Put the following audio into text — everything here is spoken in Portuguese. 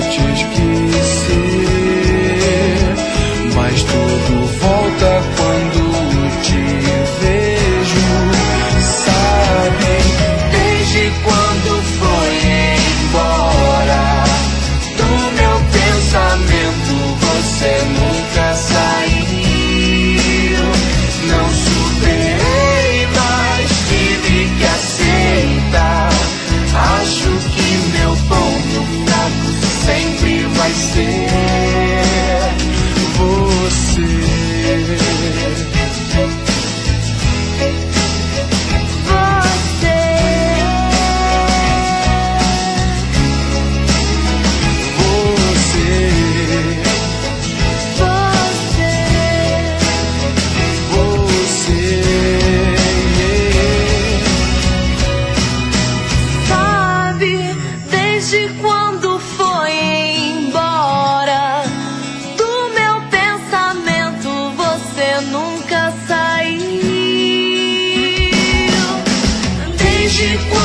te esquecer, mas tudo volta quando te vejo. Sabe, desde quando foi embora do meu pensamento, você nunca saiu. Não superei, mas tive que aceitar. Acho que meu ponto fraco sempre vai ser você. Desde quando foi embora do meu pensamento, você nunca saiu. Desde quando